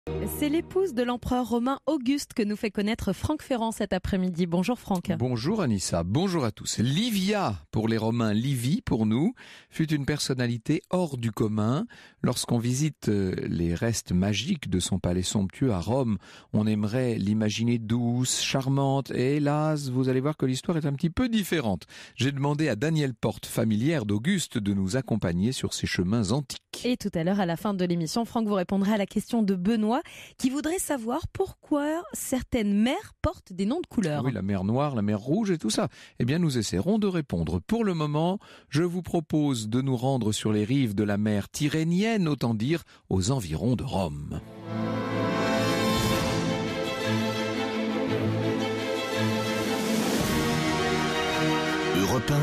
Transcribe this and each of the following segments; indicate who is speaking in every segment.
Speaker 1: C'est l'épouse de l'empereur romain Auguste que nous fait connaître Franck Ferrand cet après-midi. Bonjour Franck.
Speaker 2: Bonjour Anissa, bonjour à tous. Livia, pour les Romains, Livie pour nous, fut une personnalité hors du commun. Lorsqu'on visite les restes magiques de son palais somptueux à Rome, on aimerait l'imaginer douce, charmante, et hélas, vous allez voir que l'histoire est un petit peu différente. J'ai demandé à Danielle Porte, familière d'Auguste, de nous accompagner sur ces chemins antiques.
Speaker 1: Et tout à l'heure, à la fin de l'émission, Franck vous répondra à la question de Benoît, qui voudrait savoir pourquoi certaines mers portent des noms de couleurs.
Speaker 2: Oui, la mer Noire, la mer Rouge et tout ça. Eh bien, nous essaierons de répondre. Pour le moment, je vous propose de nous rendre sur les rives de la mer Tyrrhénienne, autant dire aux environs de Rome.
Speaker 3: Europe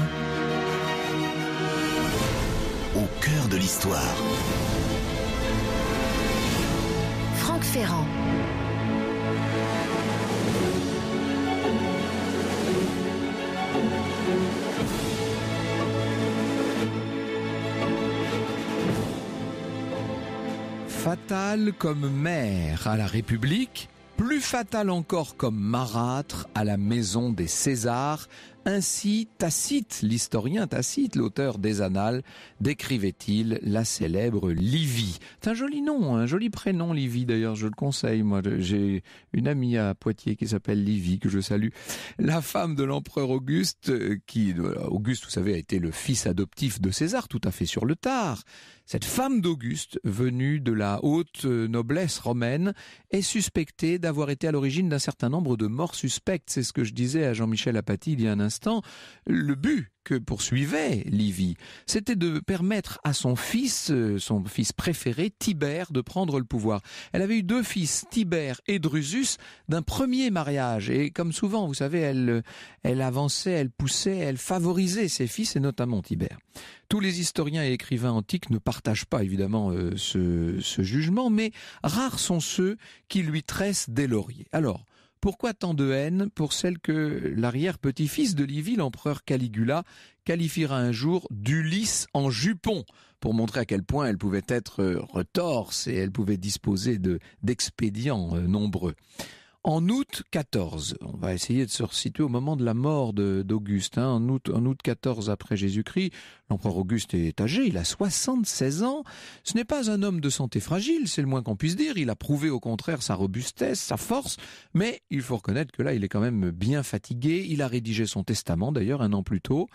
Speaker 3: 1, au cœur de l'histoire.
Speaker 4: Franck Ferrand.
Speaker 2: Fatale comme mère à la République, plus fatale encore comme marâtre à la maison des Césars. Ainsi, Tacite, l'historien Tacite, l'auteur des Annales, décrivait-il la célèbre Livie. C'est un joli nom, un joli prénom Livie d'ailleurs, je le conseille. Moi, j'ai une amie à Poitiers qui s'appelle Livie, que je salue. La femme de l'empereur Auguste, Auguste, vous savez, a été le fils adoptif de César, tout à fait sur le tard. Cette femme d'Auguste, venue de la haute noblesse romaine, est suspectée d'avoir été à l'origine d'un certain nombre de morts suspectes. C'est ce que je disais à Jean-Michel Apathy il y a un instant. Le but que poursuivait Livie, c'était de permettre à son fils préféré, Tibère, de prendre le pouvoir. Elle avait eu deux fils, Tibère et Drusus, d'un premier mariage. Et comme souvent, vous savez, elle avançait, elle poussait, elle favorisait ses fils, et notamment Tibère. Tous les historiens et écrivains antiques ne partagent pas évidemment ce jugement, mais rares sont ceux qui lui tressent des lauriers. Alors, pourquoi tant de haine pour celle que l'arrière-petit-fils de Livie, l'empereur Caligula, qualifiera un jour d'Ulysse en jupon, pour montrer à quel point elle pouvait être retorse et elle pouvait disposer d'expédients nombreux. En août 14, on va essayer de se resituer au moment de la mort d'Auguste. En août 14 après Jésus-Christ, l'empereur Auguste est âgé, il a 76 ans. Ce n'est pas un homme de santé fragile, c'est le moins qu'on puisse dire. Il a prouvé au contraire sa robustesse, sa force, mais il faut reconnaître que là, il est quand même bien fatigué. Il a rédigé son testament d'ailleurs un an plus tôt.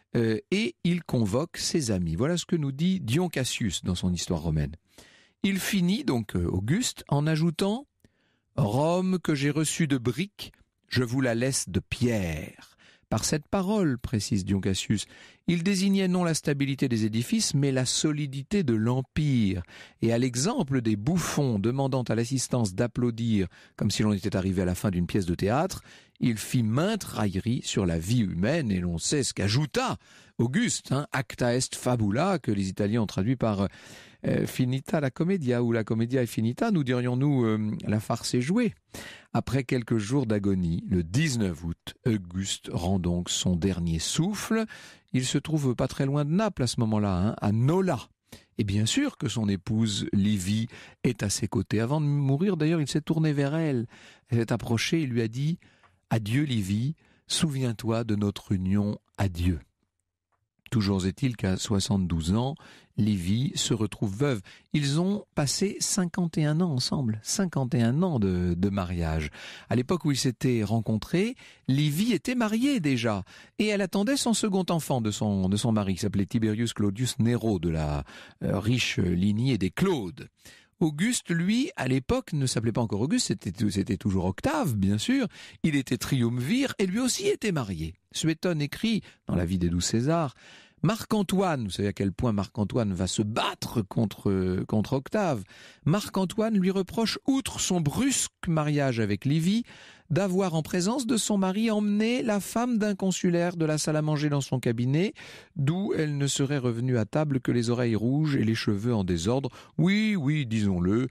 Speaker 2: Et il convoque ses amis. Voilà ce que nous dit Dion Cassius dans son histoire romaine. Il finit donc Auguste en ajoutant: Rome que j'ai reçue de briques, je vous la laisse de pierre. Par cette parole, précise Dion Cassius, il désignait non la stabilité des édifices, mais la solidité de l'empire. Et à l'exemple des bouffons demandant à l'assistance d'applaudir, comme si l'on était arrivé à la fin d'une pièce de théâtre, il fit maintes railleries sur la vie humaine, et l'on sait ce qu'ajouta Auguste, acta est fabula, que les Italiens ont traduit par finita la commedia, ou la commedia est finita, nous dirions-nous la farce est jouée. Après quelques jours d'agonie, le 19 août, Auguste rend donc son dernier souffle. Il se trouve pas très loin de Naples à ce moment-là, à Nola. Et bien sûr que son épouse Livie est à ses côtés. Avant de mourir, d'ailleurs, il s'est tourné vers elle. Elle s'est approchée et lui a dit « Adieu Livie, souviens-toi de notre union, adieu ». Toujours est-il qu'à 72 ans, Livie se retrouve veuve. Ils ont passé 51 ans ensemble, 51 ans de mariage. À l'époque où ils s'étaient rencontrés, Livie était mariée déjà, et elle attendait son second enfant de son mari, qui s'appelait Tiberius Claudius Nero, de la riche lignée des Claudes. Auguste, lui, à l'époque, ne s'appelait pas encore Auguste, c'était toujours Octave, bien sûr. Il était triumvir et lui aussi était marié. Suétone écrit, dans la vie des 12 Césars, Marc-Antoine, vous savez à quel point Marc-Antoine va se battre contre Octave. Marc-Antoine lui reproche, outre son brusque mariage avec Livie, d'avoir en présence de son mari emmené la femme d'un consulaire de la salle à manger dans son cabinet, d'où elle ne serait revenue à table que les oreilles rouges et les cheveux en désordre. Oui, disons-le,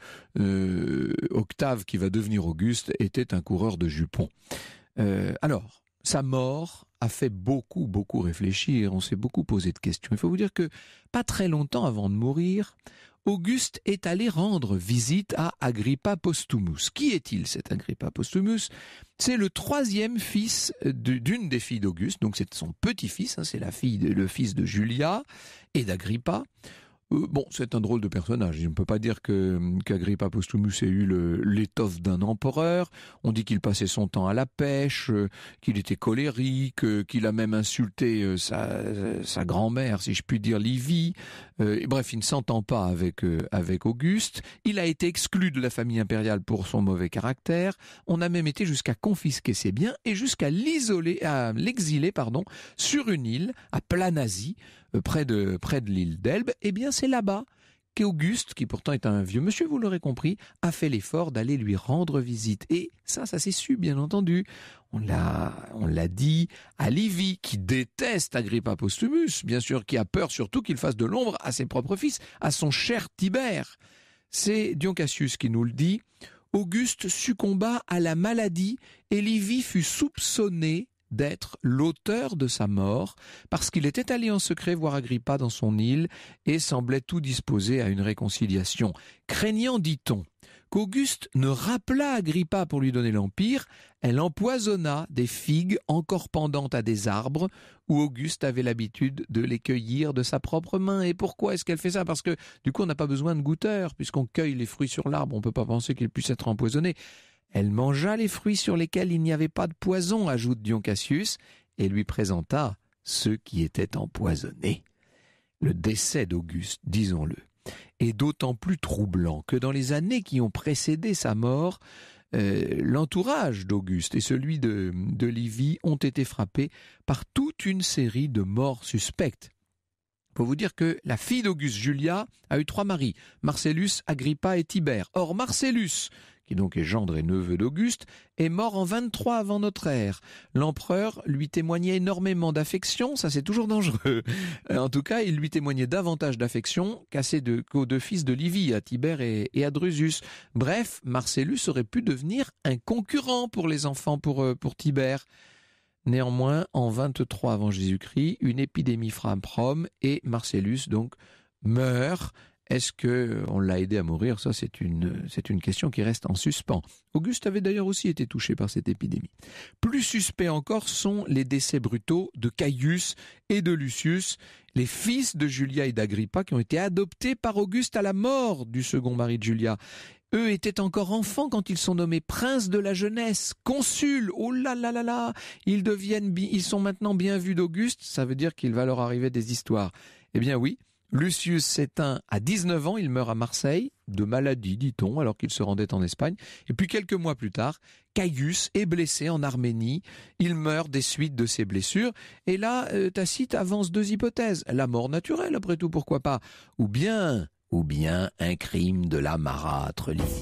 Speaker 2: Octave, qui va devenir Auguste, était un coureur de jupons. Alors, sa mort a fait beaucoup réfléchir, on s'est beaucoup posé de questions. Il faut vous dire que, pas très longtemps avant de mourir, Auguste est allé rendre visite à Agrippa Postumus. Qui est-il, cet Agrippa Postumus ? C'est le troisième fils d'une des filles d'Auguste, donc c'est son petit-fils, c'est le fils de Julia et d'Agrippa. Bon, c'est un drôle de personnage. On ne peut pas dire qu'Agrippa Postumus ait eu l'étoffe d'un empereur. On dit qu'il passait son temps à la pêche, qu'il était colérique, qu'il a même insulté sa grand-mère, si je puis dire, Livie. Bref, il ne s'entend pas avec Auguste. Il a été exclu de la famille impériale pour son mauvais caractère. On a même été jusqu'à confisquer ses biens et jusqu'à l'exiler sur une île à Planasie, près de l'île d'Elbe. Eh bien, c'est là-bas qu'Auguste, qui pourtant est un vieux monsieur, vous l'aurez compris, a fait l'effort d'aller lui rendre visite. Et ça s'est su, bien entendu. On l'a dit à Livie, qui déteste Agrippa Postumus, bien sûr, qui a peur surtout qu'il fasse de l'ombre à ses propres fils, à son cher Tibère. C'est Dion Cassius qui nous le dit. Auguste succomba à la maladie et Livie fut soupçonné d'être l'auteur de sa mort, parce qu'il était allé en secret voir Agrippa dans son île et semblait tout disposé à une réconciliation. Craignant, dit-on, qu'Auguste ne rappelât Agrippa pour lui donner l'empire, elle empoisonna des figues encore pendantes à des arbres où Auguste avait l'habitude de les cueillir de sa propre main. Et pourquoi est-ce qu'elle fait ça ? Parce que du coup on n'a pas besoin de goûteur, puisqu'on cueille les fruits sur l'arbre, on ne peut pas penser qu'ils puissent être empoisonnés. Elle mangea les fruits sur lesquels il n'y avait pas de poison, ajoute Dion Cassius, et lui présenta ceux qui étaient empoisonnés. Le décès d'Auguste, disons-le, est d'autant plus troublant que dans les années qui ont précédé sa mort, l'entourage d'Auguste et celui de Livie ont été frappés par toute une série de morts suspectes. Il faut vous dire que la fille d'Auguste, Julia, a eu 3 maris, Marcellus, Agrippa et Tibère. Or Marcellus, qui donc est gendre et neveu d'Auguste, est mort en 23 avant notre ère. L'empereur lui témoignait énormément d'affection, ça c'est toujours dangereux. En tout cas, il lui témoignait davantage d'affection qu'aux 2 fils de Livie, à Tibère et à Drusus. Bref, Marcellus aurait pu devenir un concurrent pour les enfants pour Tibère. Néanmoins, en 23 avant Jésus-Christ, une épidémie frappe Rome et Marcellus donc meurt. Est-ce qu'on l'a aidé à mourir ? Ça, c'est une question qui reste en suspens. Auguste avait d'ailleurs aussi été touché par cette épidémie. Plus suspects encore sont les décès brutaux de Caius et de Lucius, les fils de Julia et d'Agrippa qui ont été adoptés par Auguste à la mort du second mari de Julia. Eux étaient encore enfants quand ils sont nommés princes de la jeunesse, consuls. Oh là là là là, ils sont maintenant bien vus d'Auguste. Ça veut dire qu'il va leur arriver des histoires. Eh bien oui. Lucius s'éteint à 19 ans, il meurt à Marseille, de maladie, dit-on, alors qu'il se rendait en Espagne. Et puis quelques mois plus tard, Caius est blessé en Arménie, il meurt des suites de ses blessures. Et là, Tacite avance 2 hypothèses. La mort naturelle, après tout, pourquoi pas ? Ou bien un crime de la marâtre Livie.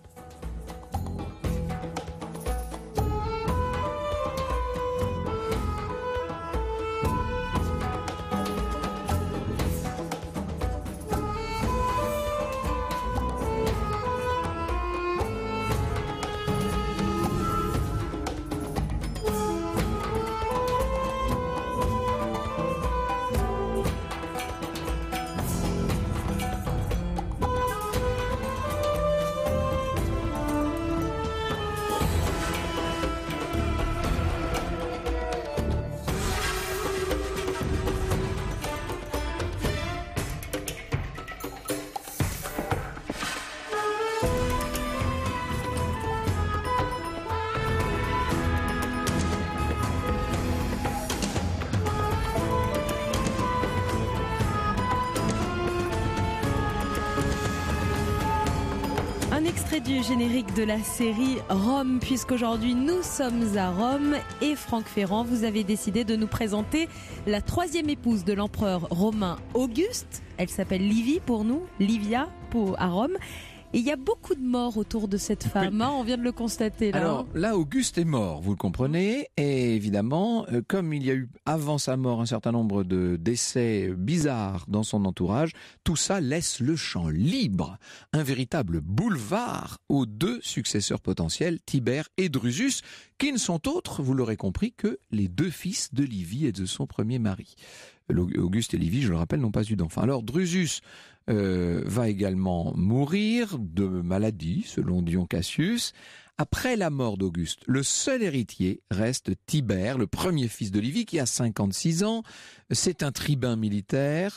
Speaker 1: Un extrait du générique de la série Rome, puisqu'aujourd'hui nous sommes à Rome et Franck Ferrand, vous avez décidé de nous présenter la 3e épouse de l'empereur romain Auguste. Elle s'appelle Livie pour nous, Livia à Rome. Et il y a beaucoup de morts autour de cette femme, on vient de le constater là.
Speaker 2: Alors là, Auguste est mort, vous le comprenez, et évidemment, comme il y a eu avant sa mort un certain nombre de décès bizarres dans son entourage, tout ça laisse le champ libre, un véritable boulevard aux 2 successeurs potentiels, Tibère et Drusus, qui ne sont autres, vous l'aurez compris, que les 2 fils de Livie et de son premier mari. Auguste et Livie, je le rappelle, n'ont pas eu d'enfant. Alors Drusus va également mourir de maladie, selon Dion Cassius. Après la mort d'Auguste, le seul héritier reste Tibère, le premier fils de Livie, qui a 56 ans. C'est un tribun militaire.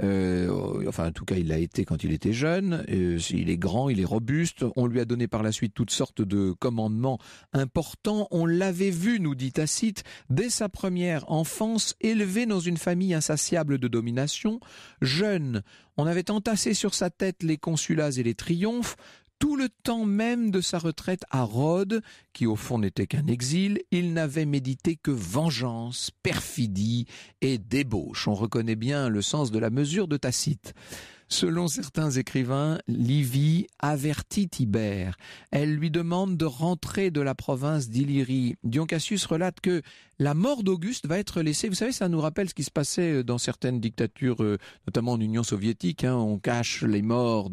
Speaker 2: Enfin, en tout cas, il l'a été quand il était jeune. Il est grand, il est robuste. On lui a donné par la suite toutes sortes de commandements importants. On l'avait vu, nous dit Tacite, dès sa première enfance, élevé dans une famille insatiable de domination. Jeune, on avait entassé sur sa tête les consulats et les triomphes. Tout le temps même de sa retraite à Rhodes, qui au fond n'était qu'un exil, il n'avait médité que vengeance, perfidie et débauche. On reconnaît bien le sens de la mesure de Tacite. Selon certains écrivains, Livie avertit Tibère. Elle lui demande de rentrer de la province d'Illyrie. Dion Cassius relate que la mort d'Auguste va être laissée. Vous savez, ça nous rappelle ce qui se passait dans certaines dictatures, notamment en Union soviétique. On cache les morts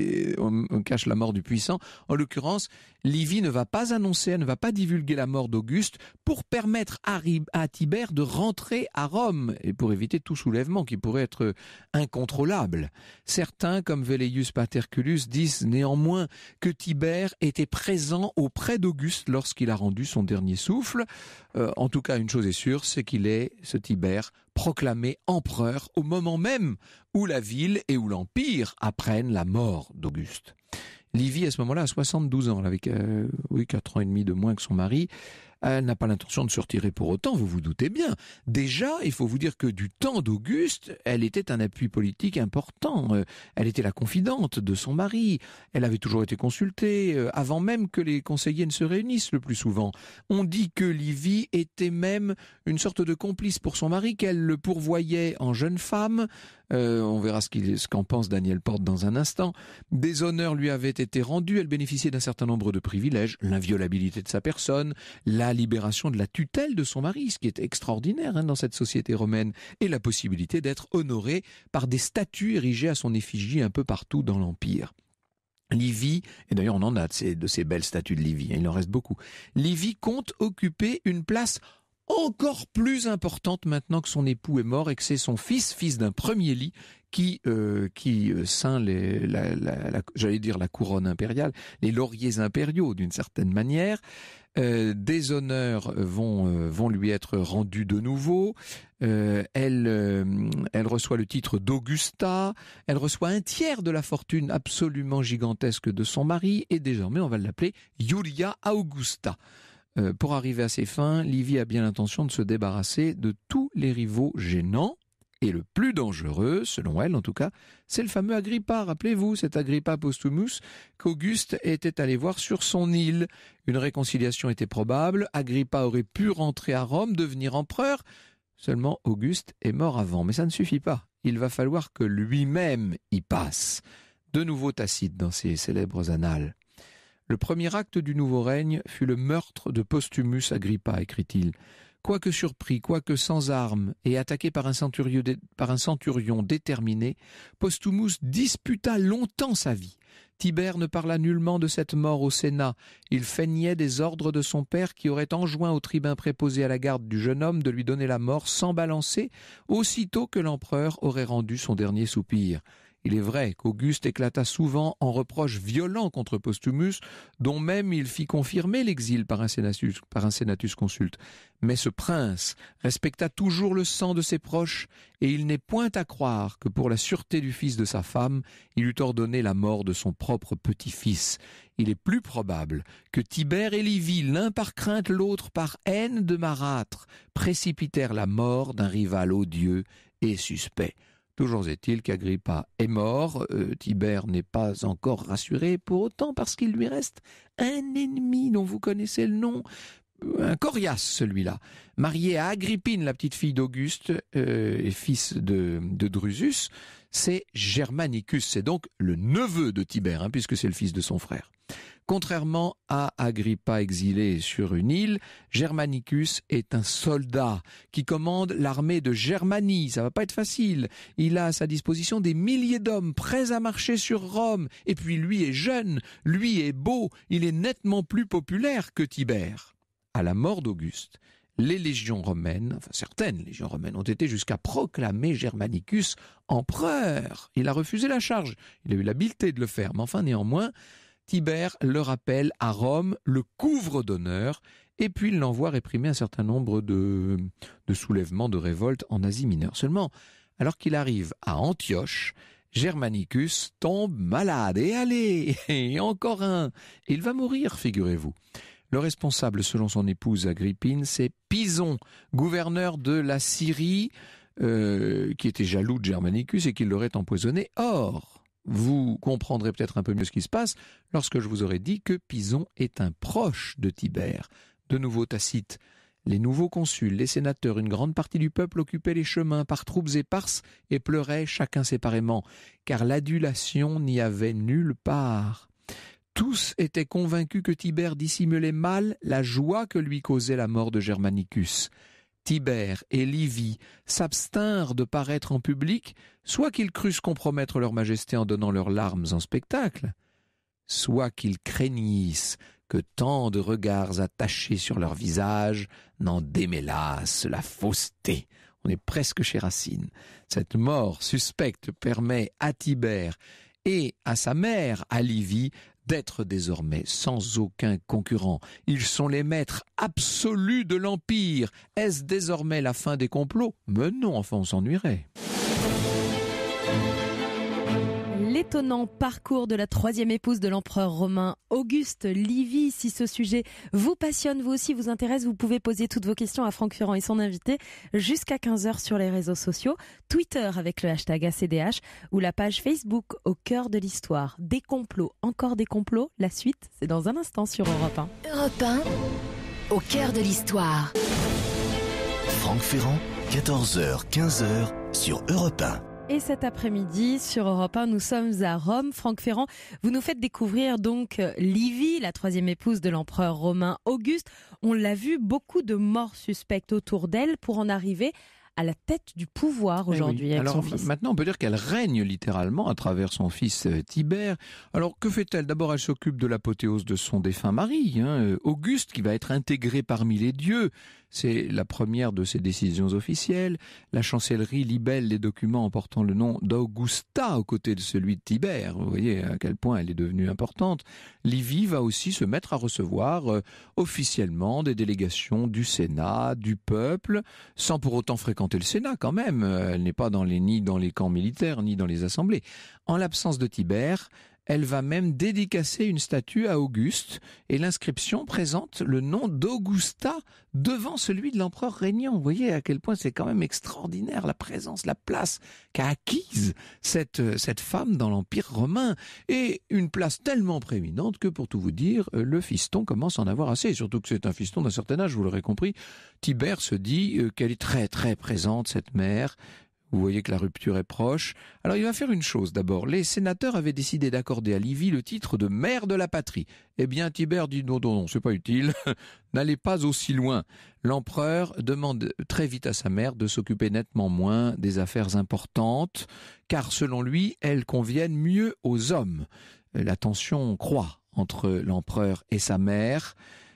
Speaker 2: on cache la mort du puissant. En l'occurrence, Livie ne va pas annoncer, elle ne va pas divulguer la mort d'Auguste pour permettre à Tibère de rentrer à Rome et pour éviter tout soulèvement qui pourrait être incontrôlable. Certains, comme Velleius Paterculus, disent néanmoins que Tibère était présent auprès d'Auguste lorsqu'il a rendu son dernier souffle. En tout cas, une chose est sûre, c'est qu'il est, ce Tibère, proclamé empereur au moment même où la ville et où l'empire apprennent la mort d'Auguste. Livie, à ce moment-là, a 72 ans, avec 4 ans et demi de moins que son mari. Elle n'a pas l'intention de se retirer pour autant, vous vous doutez bien. Déjà, il faut vous dire que du temps d'Auguste, elle était un appui politique important. Elle était la confidente de son mari. Elle avait toujours été consultée, avant même que les conseillers ne se réunissent le plus souvent. On dit que Livie était même une sorte de complice pour son mari, qu'elle le pourvoyait en jeune femme. On verra ce qu'en pense Daniel Porte dans un instant. Des honneurs lui avaient été rendus, elle bénéficiait d'un certain nombre de privilèges, l'inviolabilité de sa personne, la libération de la tutelle de son mari, ce qui est extraordinaire dans cette société romaine, et la possibilité d'être honorée par des statues érigées à son effigie un peu partout dans l'Empire. Livie, et d'ailleurs on en a de ces belles statues de Livie, il en reste beaucoup. Livie compte occuper une place encore plus importante maintenant que son époux est mort et que c'est son fils d'un premier lit, qui ceint j'allais dire la couronne impériale, les lauriers impériaux d'une certaine manière. Des honneurs vont lui être rendus de nouveau. Elle reçoit le titre d'Augusta. Elle reçoit un tiers de la fortune absolument gigantesque de son mari et désormais on va l'appeler Iulia Augusta. Pour arriver à ses fins, Livie a bien l'intention de se débarrasser de tous les rivaux gênants. Et le plus dangereux, selon elle en tout cas, c'est le fameux Agrippa. Rappelez-vous, cet Agrippa Postumus qu'Auguste était allé voir sur son île. Une réconciliation était probable. Agrippa aurait pu rentrer à Rome, devenir empereur. Seulement, Auguste est mort avant. Mais ça ne suffit pas. Il va falloir que lui-même y passe. De nouveau Tacite dans ses célèbres annales. Le premier acte du nouveau règne fut le meurtre de Postumus Agrippa, écrit-il. Quoique surpris, quoique sans armes et attaqué par un centurion déterminé, Postumus disputa longtemps sa vie. Tibère ne parla nullement de cette mort au Sénat. Il feignait des ordres de son père qui aurait enjoint au tribun préposé à la garde du jeune homme de lui donner la mort sans balancer, aussitôt que l'empereur aurait rendu son dernier soupir. Il est vrai qu'Auguste éclata souvent en reproches violents contre Postumus, dont même il fit confirmer l'exil par un senatus consulte. Mais ce prince respecta toujours le sang de ses proches, et il n'est point à croire que pour la sûreté du fils de sa femme, il eût ordonné la mort de son propre petit-fils. Il est plus probable que Tibère et Livie, l'un par crainte, l'autre par haine de marâtre, précipitèrent la mort d'un rival odieux et suspect. Toujours est-il qu'Agrippa est mort, Tibère n'est pas encore rassuré pour autant parce qu'il lui reste un ennemi dont vous connaissez le nom, un coriace celui-là, marié à Agrippine, la petite fille d'Auguste et fils de Drusus, c'est Germanicus, c'est donc le neveu de Tibère, puisque c'est le fils de son frère. Contrairement à Agrippa exilé sur une île, Germanicus est un soldat qui commande l'armée de Germanie. Ça va pas être facile. Il a à sa disposition des milliers d'hommes prêts à marcher sur Rome. Et puis lui est jeune, lui est beau, il est nettement plus populaire que Tibère. À la mort d'Auguste, les légions romaines, enfin certaines légions romaines, ont été jusqu'à proclamer Germanicus empereur. Il a refusé la charge, il a eu l'habileté de le faire, mais enfin néanmoins, Tibère le rappelle à Rome, le couvre d'honneur, et puis il l'envoie réprimer un certain nombre de soulèvements, de révoltes en Asie mineure. Seulement, alors qu'il arrive à Antioche, Germanicus tombe malade, et allez, et encore un, et il va mourir, figurez-vous. Le responsable, selon son épouse Agrippine, c'est Pison, gouverneur de la Syrie, qui était jaloux de Germanicus et qui l'aurait empoisonné. Or, vous comprendrez peut-être un peu mieux ce qui se passe lorsque je vous aurai dit que Pison est un proche de Tibère. De nouveau Tacite. Les nouveaux consuls, les sénateurs, une grande partie du peuple occupaient les chemins par troupes éparses et pleuraient chacun séparément, car l'adulation n'y avait nulle part. Tous étaient convaincus que Tibère dissimulait mal la joie que lui causait la mort de Germanicus. Tibère et Livie s'abstinrent de paraître en public, soit qu'ils crussent compromettre leur majesté en donnant leurs larmes en spectacle, soit qu'ils craignissent que tant de regards attachés sur leur visage n'en démêlassent la fausseté. On est presque chez Racine. Cette mort suspecte permet à Tibère et à sa mère, à Livie, d'être désormais sans aucun concurrent. Ils sont les maîtres absolus de l'Empire. Est-ce désormais la fin des complots? Mais non, enfin on s'ennuierait.
Speaker 1: L'étonnant parcours de la troisième épouse de l'empereur romain Auguste Livie. Si ce sujet vous passionne, vous aussi vous intéresse, vous pouvez poser toutes vos questions à Franck Ferrand et son invité jusqu'à 15h sur les réseaux sociaux, Twitter avec le hashtag ACDH ou la page Facebook Au cœur de l'histoire. Des complots, encore des complots, la suite c'est dans un instant sur Europe 1.
Speaker 4: Europe 1, au cœur de l'histoire.
Speaker 3: Franck Ferrand, 14h, 15h sur Europe 1.
Speaker 1: Et cet après-midi, sur Europe 1, nous sommes à Rome. Franck Ferrand, vous nous faites découvrir donc Livie, la troisième épouse de l'empereur romain Auguste. On l'a vu, beaucoup de morts suspectes autour d'elle pour en arriver à la tête du pouvoir aujourd'hui avec son fils.
Speaker 2: Maintenant, on peut dire qu'elle règne littéralement à travers son fils Tibère. Alors, que fait-elle? D'abord, elle s'occupe de l'apothéose de son défunt mari, Auguste, qui va être intégré parmi les dieux. C'est la première de ses décisions officielles. La chancellerie libelle les documents en portant le nom d'Augusta aux côtés de celui de Tibère. Vous voyez à quel point elle est devenue importante. Livie va aussi se mettre à recevoir officiellement des délégations du Sénat, du peuple, sans pour autant fréquenter le Sénat quand même. Elle n'est pas ni dans les camps militaires, ni dans les assemblées. En l'absence de Tibère, elle va même dédicacer une statue à Auguste et l'inscription présente le nom d'Augusta devant celui de l'empereur régnant. Vous voyez à quel point c'est quand même extraordinaire la présence, la place qu'a acquise cette femme dans l'Empire romain. Et une place tellement prééminente que pour tout vous dire, le fiston commence à en avoir assez. Surtout que c'est un fiston d'un certain âge, vous l'aurez compris. Tibère se dit qu'elle est très très présente, cette mère. Vous voyez que la rupture est proche. Alors il va faire une chose d'abord. Les sénateurs avaient décidé d'accorder à Livie le titre de mère de la patrie. Eh bien Tibère dit non, c'est pas utile. N'allez pas aussi loin. L'empereur demande très vite à sa mère de s'occuper nettement moins des affaires importantes, car selon lui, elles conviennent mieux aux hommes. La tension croît entre l'empereur et sa mère.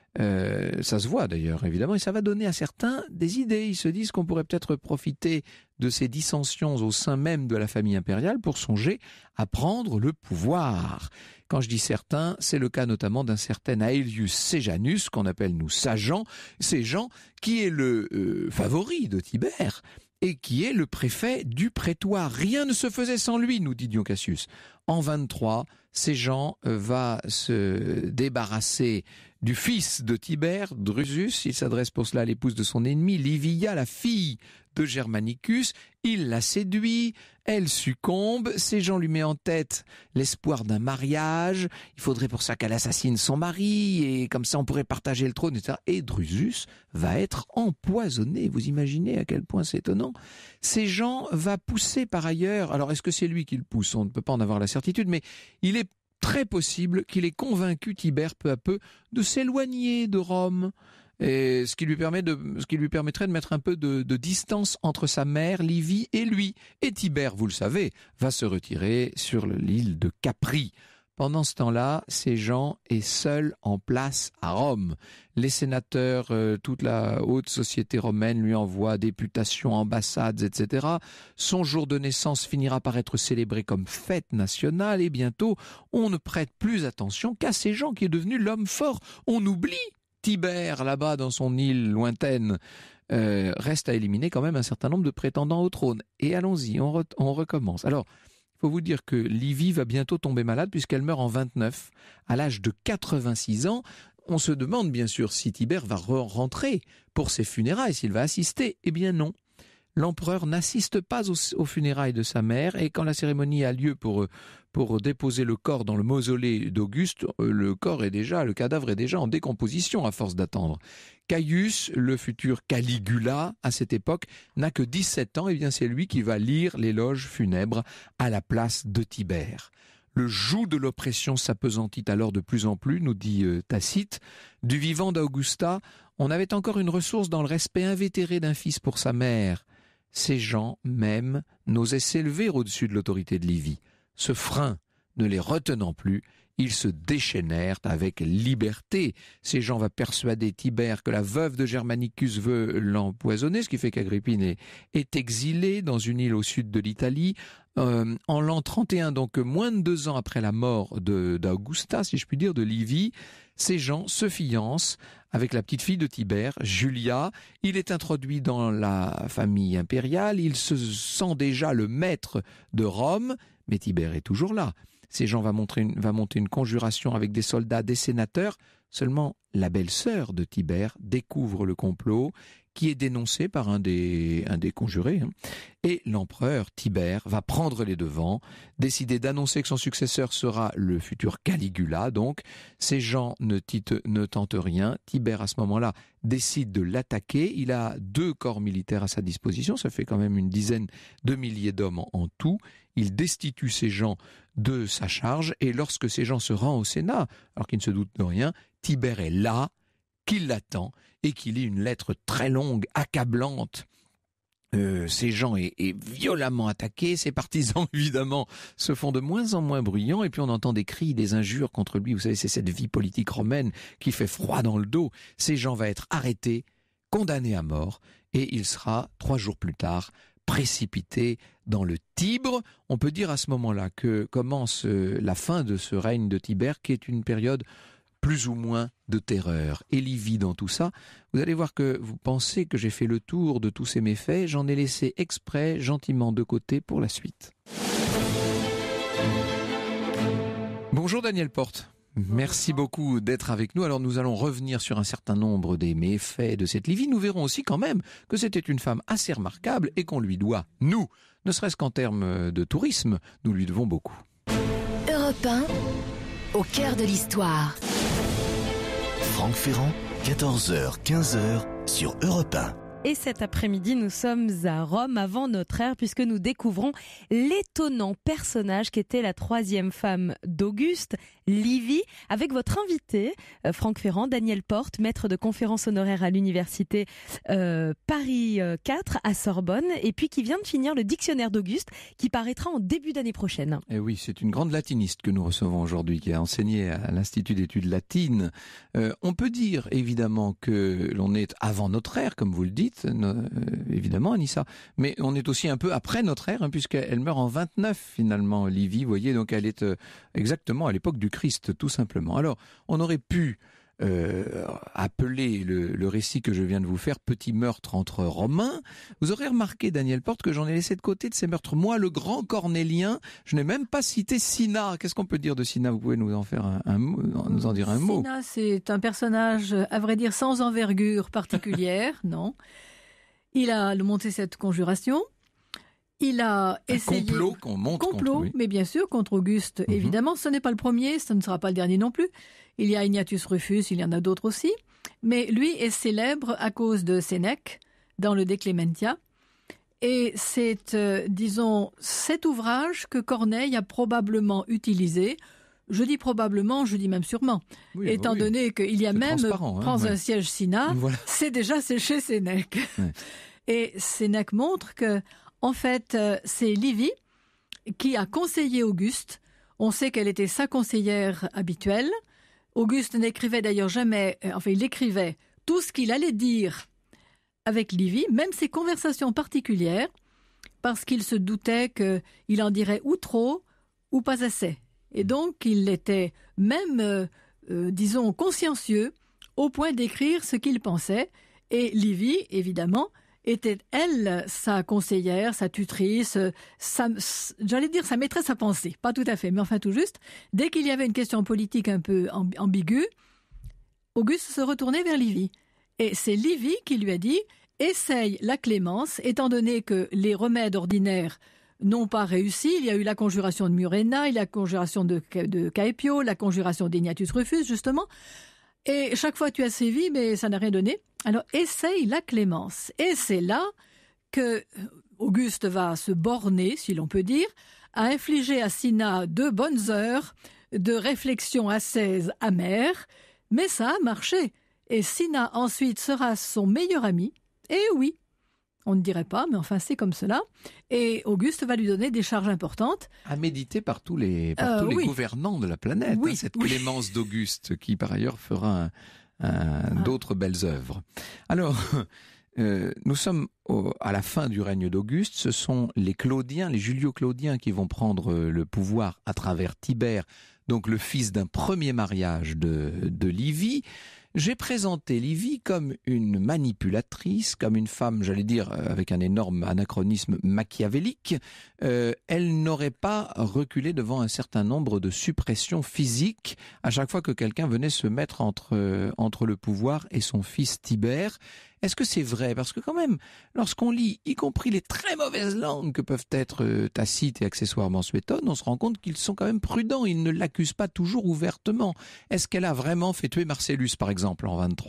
Speaker 2: Ça se voit d'ailleurs évidemment, et ça va donner à certains des idées. Ils se disent qu'on pourrait peut-être profiter de ces dissensions au sein même de la famille impériale pour songer à prendre le pouvoir. Quand je dis certains, c'est le cas notamment d'un certain Aelius Sejanus, qu'on appelle nous Sajan, qui est le favori de Tibère et qui est le préfet du prétoire. Rien ne se faisait sans lui, nous dit Dion Cassius. En 23, Séjan va se débarrasser du fils de Tibère, Drusus. Il s'adresse pour cela à l'épouse de son ennemi, Livia, la fille de Germanicus. Il la séduit, elle succombe. Séjan lui met en tête l'espoir d'un mariage. Il faudrait pour ça qu'elle assassine son mari, et comme ça on pourrait partager le trône, etc. Et Drusus va être empoisonné. Vous imaginez à quel point c'est étonnant. Séjan va pousser par ailleurs, alors est-ce que c'est lui qui le pousse? On ne peut pas en avoir la certitude, mais il est très possible qu'il ait convaincu Tibère peu à peu de s'éloigner de Rome, et ce qui lui permettrait de mettre un peu de distance entre sa mère, Livie, et lui. Et Tibère, vous le savez, va se retirer sur l'île de Capri. Pendant ce temps-là, Séjan est seul en place à Rome. Les sénateurs, toute la haute société romaine lui envoie députations, ambassades, etc. Son jour de naissance finira par être célébré comme fête nationale et bientôt, on ne prête plus attention qu'à Séjan qui est devenu l'homme fort. On oublie Tibère là-bas dans son île lointaine. Reste à éliminer quand même un certain nombre de prétendants au trône. Et allons-y, on recommence. Alors, il faut vous dire que Livie va bientôt tomber malade puisqu'elle meurt en 29, à l'âge de 86 ans. On se demande bien sûr si Tibère va rentrer pour ses funérailles, s'il va assister. Eh bien non. L'empereur n'assiste pas aux funérailles de sa mère et quand la cérémonie a lieu pour déposer le corps dans le mausolée d'Auguste, le cadavre est déjà en décomposition à force d'attendre. Caius, le futur Caligula, à cette époque, n'a que 17 ans, et bien c'est lui qui va lire l'éloge funèbre à la place de Tibère. Le joug de l'oppression s'appesantit alors de plus en plus, nous dit Tacite. Du vivant d'Augusta, on avait encore une ressource dans le respect invétéré d'un fils pour sa mère. Ces gens, même, n'osaient s'élever au-dessus de l'autorité de Livie. Ce frein ne les retenant plus, ils se déchaînèrent avec liberté. Ces gens va persuader Tibère que la veuve de Germanicus veut l'empoisonner, ce qui fait qu'Agrippine est exilée dans une île au sud de l'Italie. En l'an 31, donc moins de 2 ans après la mort d'Augusta, si je puis dire, de Livie, ces gens se fiancent avec la petite fille de Tibère, Julia. Il est introduit dans la famille impériale, il se sent déjà le maître de Rome, mais Tibère est toujours là. Ces gens va monter une conjuration avec des soldats, des sénateurs. Seulement, la belle-sœur de Tibère découvre le complot qui est dénoncé par un des conjurés. Et l'empereur Tibère va prendre les devants, décider d'annoncer que son successeur sera le futur Caligula. Donc, ces gens ne tentent rien. Tibère, à ce moment-là, décide de l'attaquer. Il a 2 corps militaires à sa disposition. Ça fait quand même une dizaine de milliers d'hommes en tout. Il destitue ces gens de sa charge. Et lorsque ces gens se rendent au Sénat, alors qu'il ne se doute de rien, Tibère est là, qu'il l'attend et qu'il lit une lettre très longue, accablante. Ces gens est violemment attaqué, ses partisans évidemment se font de moins en moins bruyants et puis on entend des cris, des injures contre lui. Vous savez, c'est cette vie politique romaine qui fait froid dans le dos. Ces gens va être arrêté, condamné à mort et il sera 3 jours plus tard précipité dans le Tibre. On peut dire à ce moment-là que commence la fin de ce règne de Tibère qui est une période plus ou moins de terreur. Et Livie dans tout ça, vous allez voir que vous pensez que j'ai fait le tour de tous ces méfaits, j'en ai laissé exprès gentiment de côté pour la suite. Bonjour Daniel Porte. Merci beaucoup d'être avec nous. Alors nous allons revenir sur un certain nombre des méfaits de cette Livie. Nous verrons aussi quand même que c'était une femme assez remarquable et qu'on lui doit, nous, ne serait-ce qu'en termes de tourisme, nous lui devons beaucoup.
Speaker 4: Europe 1, au cœur de l'histoire.
Speaker 3: Franck Ferrand, 14h, 15h sur Europe 1.
Speaker 1: Et cet après-midi, nous sommes à Rome avant notre ère puisque nous découvrons l'étonnant personnage qui était la 3e femme d'Auguste, Livie, avec votre invité, Franck Ferrand, Daniel Porte, maître de conférences honoraires à l'université Paris 4 à Sorbonne, et puis qui vient de finir le dictionnaire d'Auguste qui paraîtra en début d'année prochaine.
Speaker 2: Et oui, c'est une grande latiniste que nous recevons aujourd'hui, qui a enseigné à l'Institut d'études latines. On peut dire évidemment que l'on est avant notre ère, comme vous le dites, évidemment Anissa, mais on est aussi un peu après notre ère, puisqu'elle meurt en 29 finalement, Livie, vous voyez, donc elle est exactement à l'époque du Christ, tout simplement. Alors, on aurait pu appeler le récit que je viens de vous faire petit meurtre entre Romains. Vous aurez remarqué, Daniel Porte, que j'en ai laissé de côté de ces meurtres. Moi, le grand Cornélien, je n'ai même pas cité Cinna. Qu'est-ce qu'on peut dire de Cinna? Vous pouvez nous en faire nous en dire un mot?
Speaker 5: Cinna, c'est un personnage, à vrai dire, sans envergure particulière, non. Il a monté cette conjuration. Il a essayé...
Speaker 2: Un complot qu'on monte contre lui.
Speaker 5: Mais bien sûr, contre Auguste, évidemment. Ce n'est pas le premier, ce ne sera pas le dernier non plus. Il y a Ignatius Rufus, il y en a d'autres aussi. Mais lui est célèbre à cause de Sénèque, dans le De Clementia. Et c'est, disons, cet ouvrage que Corneille a probablement utilisé. Je dis probablement, je dis même sûrement. Oui, étant donné qu'il y a même, prends un siège Cinna, voilà. C'est déjà chez Sénèque. Ouais. Et Sénèque montre que, en fait, c'est Livie qui a conseillé Auguste On sait qu'elle était sa conseillère habituelle. Auguste n'écrivait d'ailleurs jamais, il écrivait tout ce qu'il allait dire avec Livy, même ses conversations particulières, parce qu'il se doutait qu'il en dirait ou trop ou pas assez. Et donc, il était même, consciencieux au point d'écrire ce qu'il pensait. Et Livy, évidemment, était, elle, sa conseillère, sa tutrice, sa maîtresse à penser. Pas tout à fait, mais enfin tout juste. Dès qu'il y avait une question politique un peu ambiguë, Auguste se retournait vers Livy. Et c'est Livy qui lui a dit « Essaye la clémence, étant donné que les remèdes ordinaires n'ont pas réussi. Il y a eu la conjuration de Murena, la conjuration de Caepio, la conjuration d'Ignatius Rufus, justement. Et chaque fois tu as sévi, mais ça n'a rien donné. Alors essaye la clémence. » Et c'est là que Auguste va se borner, si l'on peut dire, à infliger à Cinna 2 bonnes heures de réflexion ascèse amère. Mais ça a marché. Et Cinna ensuite sera son meilleur ami. Et oui, on ne dirait pas, mais enfin c'est comme cela. Et Auguste va lui donner des charges importantes.
Speaker 2: À méditer par tous les gouvernants de la planète, cette clémence d'Auguste, qui par ailleurs fera d'autres belles œuvres. Alors, nous sommes à la fin du règne d'Auguste. Ce sont les Claudiens, les Julio-Claudiens qui vont prendre le pouvoir à travers Tibère, donc le fils d'un premier mariage de Livy. J'ai présenté Livy comme une manipulatrice, comme une femme, j'allais dire, avec un énorme anachronisme machiavélique. Elle n'aurait pas reculé devant un certain nombre de suppressions physiques à chaque fois que quelqu'un venait se mettre entre le pouvoir et son fils Tibère. Est-ce que c'est vrai? Parce que quand même, lorsqu'on lit, y compris les très mauvaises langues que peuvent être Tacite et accessoirement Suétone, on se rend compte qu'ils sont quand même prudents. Ils ne l'accusent pas toujours ouvertement. Est-ce qu'elle a vraiment fait tuer Marcellus, par exemple, en 23 ?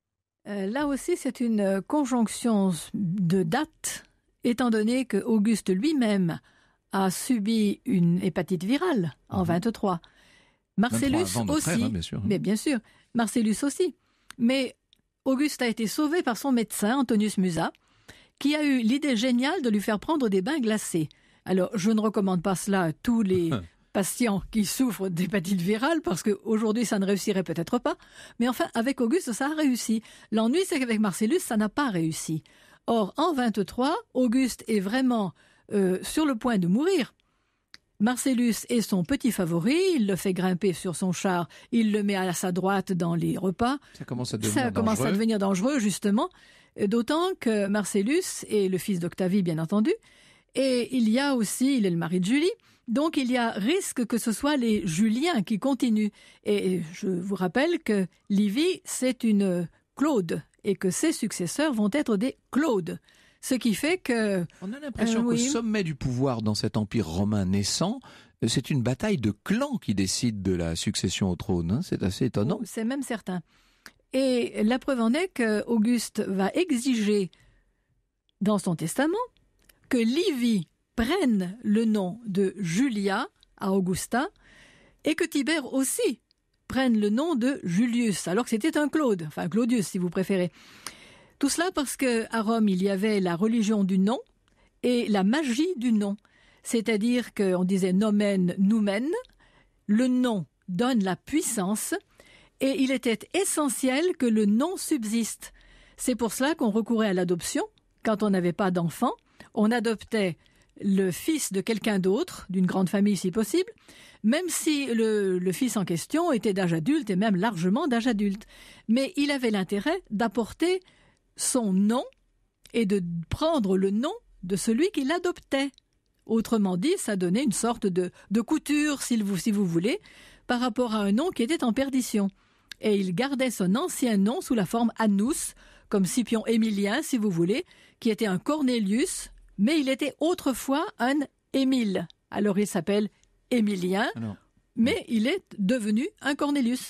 Speaker 5: Là aussi, c'est une conjonction de dates, étant donné que Auguste lui-même a subi une hépatite virale en 23. Marcellus aussi.
Speaker 2: Trêve, hein, bien sûr.
Speaker 5: Mais bien sûr, Marcellus aussi. Mais Auguste a été sauvé par son médecin, Antonius Musa, qui a eu l'idée géniale de lui faire prendre des bains glacés. Alors, je ne recommande pas cela à tous les patients qui souffrent d'hépatite virale, parce qu'aujourd'hui, ça ne réussirait peut-être pas. Mais enfin, avec Auguste, ça a réussi. L'ennui, c'est qu'avec Marcellus, ça n'a pas réussi. Or, en 23, Auguste est vraiment sur le point de mourir. Marcellus est son petit favori, il le fait grimper sur son char, il le met à sa droite dans les repas.
Speaker 2: Ça commence à devenir
Speaker 5: dangereux, justement, d'autant que Marcellus est le fils d'Octavie, bien entendu, et il est le mari de Julie, donc il y a risque que ce soit les Juliens qui continuent. Et je vous rappelle que Livy, c'est une Claude, et que ses successeurs vont être des Claudes. Ce qui fait que...
Speaker 2: On a l'impression qu'au sommet du pouvoir dans cet empire romain naissant, c'est une bataille de clans qui décide de la succession au trône. Hein. C'est assez étonnant.
Speaker 5: C'est même certain. Et la preuve en est qu'Auguste va exiger dans son testament que Livy prenne le nom de Julia à Augusta et que Tibère aussi prenne le nom de Julius, alors que c'était un Claude, enfin Claudius si vous préférez. Tout cela parce qu'à Rome, il y avait la religion du nom et la magie du nom. C'est-à-dire qu'on disait nomen noumen, le nom donne la puissance et il était essentiel que le nom subsiste. C'est pour cela qu'on recourait à l'adoption. Quand on n'avait pas d'enfant, on adoptait le fils de quelqu'un d'autre, d'une grande famille si possible, même si le fils en question était d'âge adulte et même largement d'âge adulte. Mais il avait l'intérêt d'apporter son nom et de prendre le nom de celui qui l'adoptait. Autrement dit, ça donnait une sorte de couture, si vous voulez, par rapport à un nom qui était en perdition. Et il gardait son ancien nom sous la forme Annus, comme Scipion Émilien, si vous voulez, qui était un Cornelius, mais il était autrefois un Émile. Alors il s'appelle Émilien, mais il est devenu un Cornelius.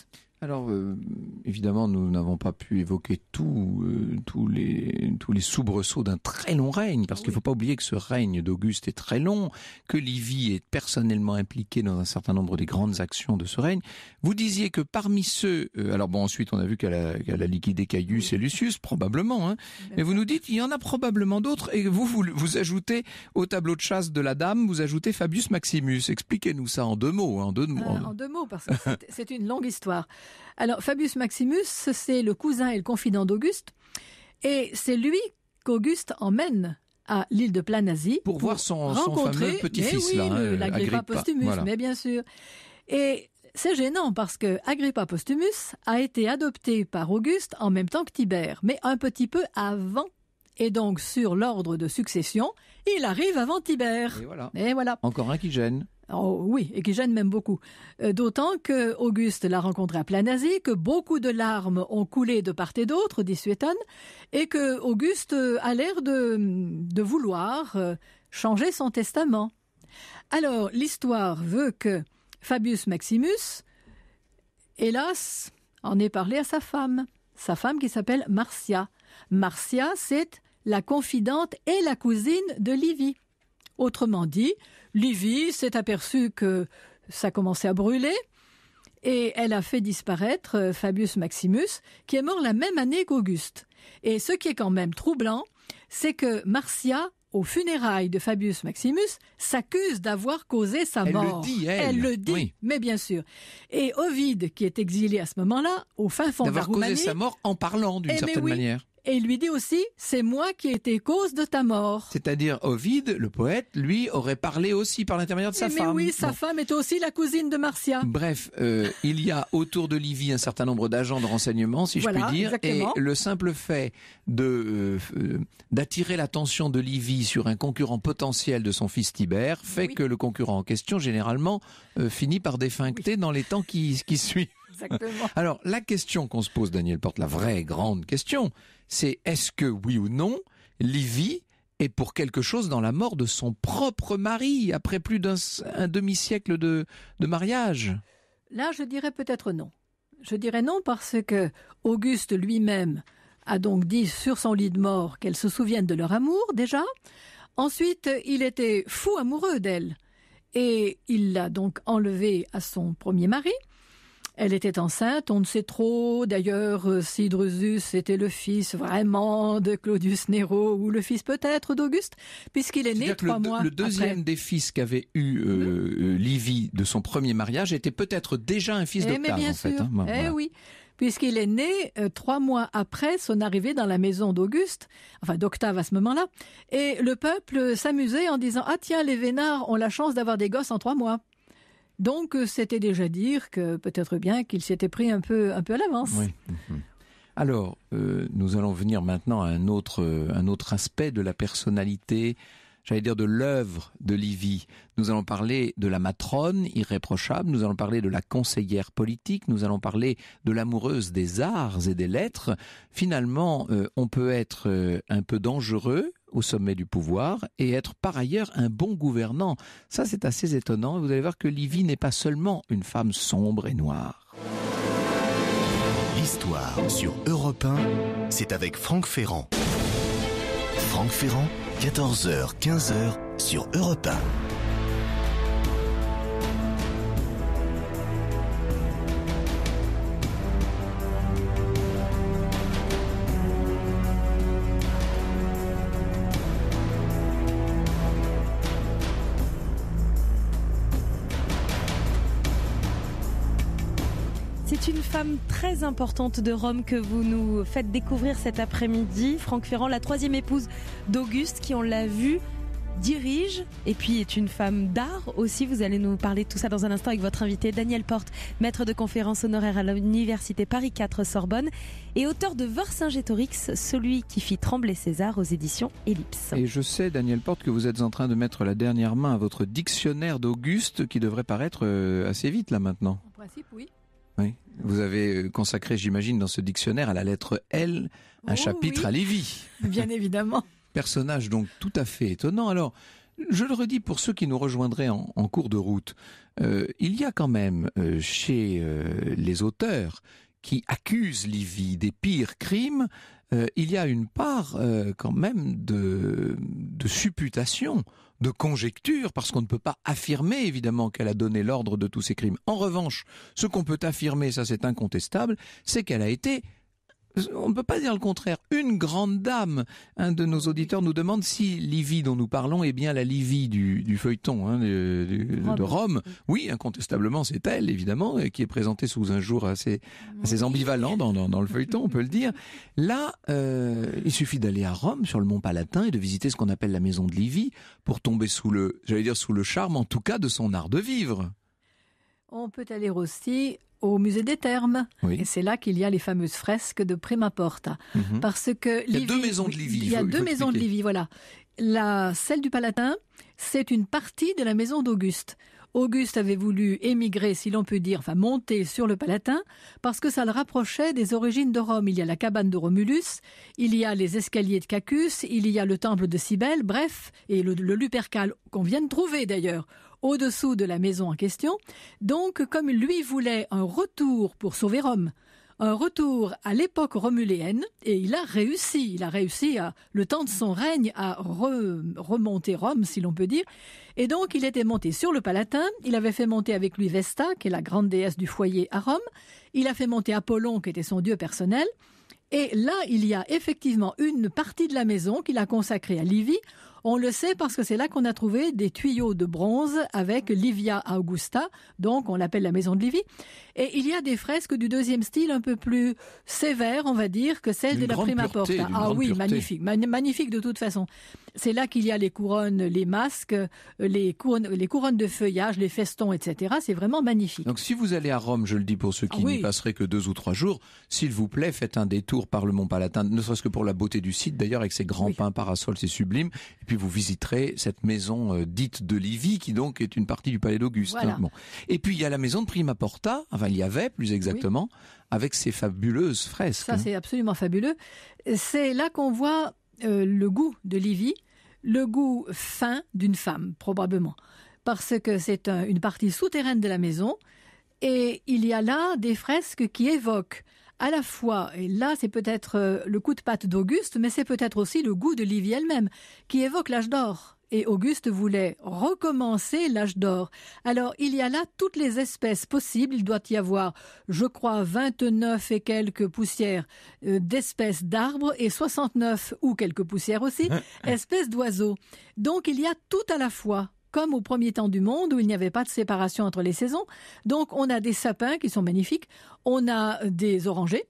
Speaker 2: Alors, évidemment, nous n'avons pas pu évoquer tous les soubresauts d'un très long règne, parce qu'il ne faut pas oublier que ce règne d'Auguste est très long, que Livie est personnellement impliquée dans un certain nombre des grandes actions de ce règne. Vous disiez que parmi ceux... alors bon, ensuite, on a vu qu'elle a liquidé Caius et Lucius, probablement, hein, mais vous nous dites, il y en a probablement d'autres, et vous ajoutez au tableau de chasse de la dame, vous ajoutez Fabius Maximus. Expliquez-nous ça en 2 mots. En 2 mots,
Speaker 5: parce que c'est une longue histoire. Alors, Fabius Maximus, c'est le cousin et le confident d'Auguste, et c'est lui qu'Auguste emmène à l'île de Planasie
Speaker 2: pour voir son fameux petit-fils,
Speaker 5: l'Agrippa Postumus,
Speaker 2: voilà.
Speaker 5: Mais bien sûr. Et c'est gênant parce que Agrippa Postumus a été adopté par Auguste en même temps que Tibère, mais un petit peu avant. Et donc, sur l'ordre de succession, il arrive avant Tibère.
Speaker 2: Et voilà. Encore un qui gêne.
Speaker 5: Oh, oui, et qui gêne même beaucoup. D'autant que Auguste l'a rencontré à Planasie, que beaucoup de larmes ont coulé de part et d'autre, dit Suétone, et que Auguste a l'air de vouloir changer son testament. Alors, l'histoire veut que Fabius Maximus, hélas, en ait parlé à sa femme qui s'appelle Marcia. Marcia, c'est la confidente et la cousine de Livie. Autrement dit, Livie s'est aperçue que ça commençait à brûler et elle a fait disparaître Fabius Maximus, qui est mort la même année qu'Auguste. Et ce qui est quand même troublant, c'est que Marcia, aux funérailles de Fabius Maximus, s'accuse d'avoir causé sa mort. Elle le dit, oui. Mais bien sûr. Et Ovide, qui est exilé à ce moment-là, au fin fond de la Roumanie...
Speaker 2: D'avoir causé sa mort en parlant d'une certaine manière.
Speaker 5: Et il lui dit aussi, c'est moi qui ai été cause de ta mort.
Speaker 2: C'est-à-dire Ovide, le poète, lui, aurait parlé aussi par l'intermédiaire de sa femme.
Speaker 5: Mais oui, sa femme était aussi la cousine de Marcia.
Speaker 2: Bref, il y a autour de Livie un certain nombre d'agents de renseignement, si je puis dire. Exactement. Et le simple fait d'attirer l'attention de Livie sur un concurrent potentiel de son fils Tibère fait que le concurrent en question, généralement, finit par défuncter dans les temps qui suivent.
Speaker 5: Exactement.
Speaker 2: Alors, la question qu'on se pose, Daniel Porte, la vraie grande question, c'est est-ce que, oui ou non, Livie est pour quelque chose dans la mort de son propre mari, après plus d'un demi-siècle de mariage?
Speaker 5: Là, je dirais peut-être non. Je dirais non parce que Auguste lui-même a donc dit sur son lit de mort qu'elle se souvienne de leur amour, déjà. Ensuite, il était fou amoureux d'elle. Et il l'a donc enlevée à son premier mari. Elle était enceinte, on ne sait trop d'ailleurs si Drusus était le fils vraiment de Claudius Nero ou le fils peut-être d'Auguste, puisqu'il est né 3 mois après.
Speaker 2: Le deuxième des fils qu'avait eu Livie de son premier mariage était peut-être déjà un fils d'Octave,
Speaker 5: en
Speaker 2: fait.
Speaker 5: Oui, puisqu'il est né 3 mois après son arrivée dans la maison d'Auguste, enfin d'Octave à ce moment-là, et le peuple s'amusait en disant « Ah tiens, les vénards ont la chance d'avoir des gosses en 3 mois ». Donc, c'était déjà dire que peut-être bien qu'il s'était pris un peu à l'avance.
Speaker 2: Oui. Alors, nous allons venir maintenant à un autre aspect de la personnalité, j'allais dire de l'œuvre de Livie. Nous allons parler de la matrone irréprochable, nous allons parler de la conseillère politique, nous allons parler de l'amoureuse des arts et des lettres. Finalement, on peut être un peu dangereux au sommet du pouvoir et être par ailleurs un bon gouvernant. Ça, c'est assez étonnant. Vous allez voir que Livie n'est pas seulement une femme sombre et noire.
Speaker 3: L'histoire sur Europe 1, c'est avec Franck Ferrand. Franck Ferrand, 14h, 15h sur Europe 1.
Speaker 1: C'est une femme très importante de Rome que vous nous faites découvrir cet après-midi. Franck Ferrand, la 3e épouse d'Auguste, qui, on l'a vu, dirige et puis est une femme d'art aussi. Vous allez nous parler de tout ça dans un instant avec votre invité Daniel Porte, maître de conférences honoraire à l'université Paris 4 Sorbonne et auteur de Vercingétorix, celui qui fit trembler César aux éditions Ellipse.
Speaker 2: Et je sais, Daniel Porte, que vous êtes en train de mettre la dernière main à votre dictionnaire d'Auguste qui devrait paraître assez vite là maintenant.
Speaker 5: En principe, oui.
Speaker 2: Oui. Vous avez consacré, j'imagine, dans ce dictionnaire à la lettre L, un chapitre à Livie.
Speaker 5: Bien évidemment.
Speaker 2: Personnage donc tout à fait étonnant. Alors, Je le redis pour ceux qui nous rejoindraient en cours de route. Il y a quand même chez les auteurs qui accusent Livy des pires crimes, il y a une part quand même de supputation, de conjecture, parce qu'on ne peut pas affirmer évidemment qu'elle a donné l'ordre de tous ces crimes. En revanche, ce qu'on peut affirmer, ça c'est incontestable, c'est qu'elle a été... On ne peut pas dire le contraire. Une grande dame, un de nos auditeurs nous demande si Livy dont nous parlons est bien la Livy du feuilleton de Rome. Oui, incontestablement, c'est elle, évidemment, qui est présentée sous un jour assez ambivalent dans le feuilleton, on peut le dire. Là, il suffit d'aller à Rome, sur le mont Palatin, et de visiter ce qu'on appelle la maison de Livy, pour tomber sous le charme, en tout cas, de son art de vivre.
Speaker 5: On peut aller aussi au musée des Thermes. Oui. Et c'est là qu'il y a les fameuses fresques de Prima Porta. Parce que
Speaker 2: il y a deux maisons de Livy.
Speaker 5: Il y a deux maisons de Livy, voilà. Celle du Palatin, c'est une partie de la maison d'Auguste. Auguste avait voulu émigrer, si l'on peut dire, monter sur le Palatin, parce que ça le rapprochait des origines de Rome. Il y a la cabane de Romulus, il y a les escaliers de Cacus, il y a le temple de Cybèle, bref, et le Lupercal, qu'on vient de trouver d'ailleurs, au-dessous de la maison en question. Donc, comme lui voulait un retour pour sauver Rome, un retour à l'époque romuléenne, et il a réussi le temps de son règne à remonter Rome, si l'on peut dire. Et donc, il était monté sur le Palatin, il avait fait monter avec lui Vesta, qui est la grande déesse du foyer à Rome, il a fait monter Apollon, qui était son dieu personnel, et là, il y a effectivement une partie de la maison qu'il a consacrée à Livy. On le sait parce que c'est là qu'on a trouvé des tuyaux de bronze avec Livia Augusta, donc on l'appelle la maison de Livy. Et il y a des fresques du deuxième style un peu plus sévères, on va dire, que celle de la Prima Porta. Ah oui, magnifique, magnifique de toute façon. C'est là qu'il y a les couronnes, les masques, les couronnes de feuillage, les festons, etc. C'est vraiment magnifique.
Speaker 2: Donc si vous allez à Rome, je le dis pour ceux qui n'y passeraient que 2 ou 3 jours, s'il vous plaît, faites un détour par le Mont Palatin, ne serait-ce que pour la beauté du site, d'ailleurs avec ses grands pins parasols, c'est sublime. Et puis vous visiterez cette maison dite de Livy, qui donc est une partie du palais d'Auguste.
Speaker 5: Voilà.
Speaker 2: Bon. Et puis il y a la maison de Prima Porta, enfin il y avait plus exactement, avec ses fabuleuses fresques.
Speaker 5: Ça c'est absolument fabuleux. C'est là qu'on voit le goût de Livy, le goût fin d'une femme probablement, parce que c'est une partie souterraine de la maison, et il y a là des fresques qui évoquent à la fois, et là c'est peut-être le coup de patte d'Auguste, mais c'est peut-être aussi le goût de Livy elle-même, qui évoque l'âge d'or. Et Auguste voulait recommencer l'âge d'or. Alors, il y a là toutes les espèces possibles. Il doit y avoir, je crois, 29 et quelques poussières d'espèces d'arbres et 69, ou quelques poussières aussi, espèces d'oiseaux. Donc, il y a tout à la fois, comme au premier temps du monde où il n'y avait pas de séparation entre les saisons. Donc, on a des sapins qui sont magnifiques, on a des orangers,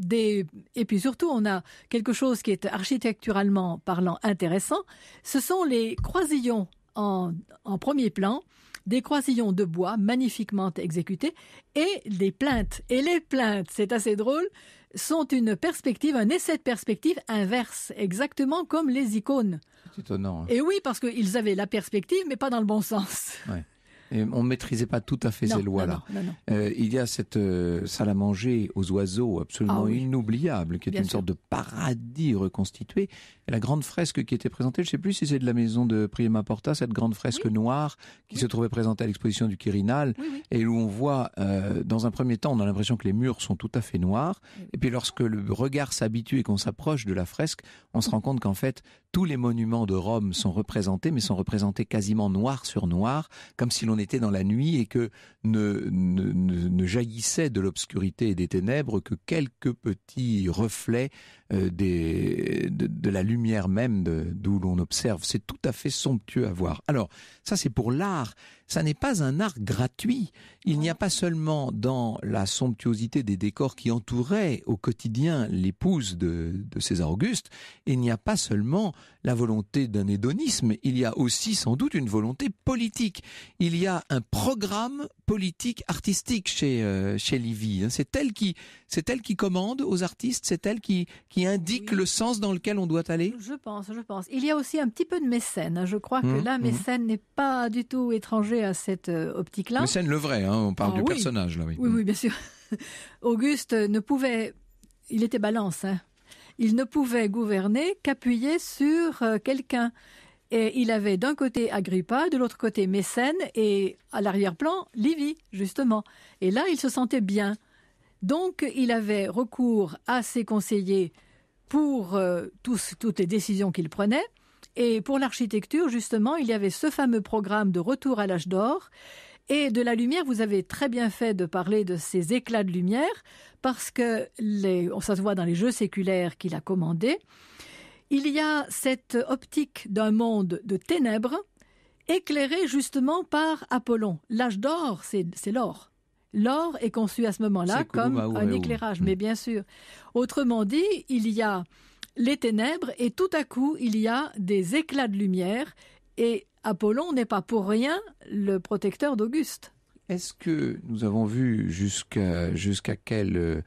Speaker 5: et puis surtout, on a quelque chose qui est architecturalement parlant intéressant. Ce sont les croisillons en premier plan, des croisillons de bois magnifiquement exécutés, et des plinthes. Et les plinthes, c'est assez drôle, sont une perspective, un essai de perspective inverse, exactement comme les icônes.
Speaker 2: C'est étonnant. Hein.
Speaker 5: Et oui, parce qu'ils avaient la perspective, mais pas dans le bon sens.
Speaker 2: Ouais. Et on ne maîtrisait pas tout à fait ces lois-là. Il y a cette salle à manger aux oiseaux absolument inoubliable, qui est une sorte de paradis reconstitué. Et la grande fresque qui était présentée, je ne sais plus si c'est de la maison de Prima Porta, cette grande fresque noire qui se trouvait présentée à l'exposition du Quirinal, et où on voit, dans un premier temps, on a l'impression que les murs sont tout à fait noirs. Et puis lorsque le regard s'habitue et qu'on s'approche de la fresque, on se rend compte qu'en fait, tous les monuments de Rome sont représentés, mais sont représentés quasiment noir sur noir, comme si l'on était dans la nuit et que ne jaillissait de l'obscurité et des ténèbres que quelques petits reflets de la lumière même d'où l'on observe. C'est tout à fait somptueux à voir. Alors, ça c'est pour l'art. Ça n'est pas un art gratuit. Il n'y a pas seulement dans la somptuosité des décors qui entouraient au quotidien l'épouse de César Auguste, il n'y a pas seulement la volonté d'un hédonisme, il y a aussi sans doute une volonté politique. Il y a un programme politique artistique chez Livy. C'est elle qui commande aux artistes, c'est elle qui indique le sens dans lequel on doit aller.
Speaker 5: Je pense. Il y a aussi un petit peu de Mécène. Je crois que là, Mécène n'est pas du tout étranger à cette optique-là.
Speaker 2: Mécène le vrai, on parle du personnage là.
Speaker 5: Oui, bien sûr. Auguste il était balance, il ne pouvait gouverner qu'appuyé sur quelqu'un. Et il avait d'un côté Agrippa, de l'autre côté Mécène, et à l'arrière-plan, Livie, justement. Et là, il se sentait bien. Donc, il avait recours à ses conseillers pour toutes les décisions qu'il prenait. Et pour l'architecture, justement, il y avait ce fameux programme de retour à l'âge d'or. Et de la lumière, vous avez très bien fait de parler de ces éclats de lumière, parce que ça se voit dans les jeux séculaires qu'il a commandés. Il y a cette optique d'un monde de ténèbres, éclairé justement par Apollon. L'âge d'or, c'est l'or. L'or est conçu à ce moment-là comme un éclairage, mais bien sûr. Autrement dit, il y a les ténèbres et tout à coup, il y a des éclats de lumière. Et Apollon n'est pas pour rien le protecteur d'Auguste.
Speaker 2: Est-ce que nous avons vu jusqu'à quelle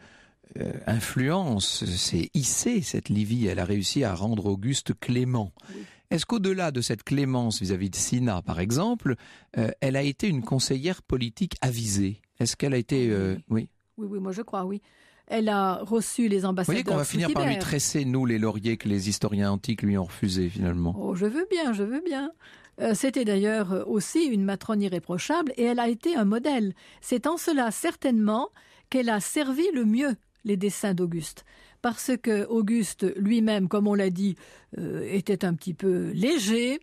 Speaker 2: influence s'est hissée cette Livie? Elle a réussi à rendre Auguste clément. Oui. Est-ce qu'au-delà de cette clémence vis-à-vis de Cinna, par exemple, elle a été une conseillère politique avisée? Est-ce qu'elle a été... Oui,
Speaker 5: moi je crois, oui. Elle a reçu les ambassadeurs. Vous voyez
Speaker 2: qu'on va finir par lui tresser, nous, les lauriers que les historiens antiques lui ont refusés, finalement.
Speaker 5: Oh, je veux bien. C'était d'ailleurs aussi une matrone irréprochable et elle a été un modèle. C'est en cela, certainement, qu'elle a servi le mieux les desseins d'Auguste. Parce que Auguste lui-même, comme on l'a dit, était un petit peu léger.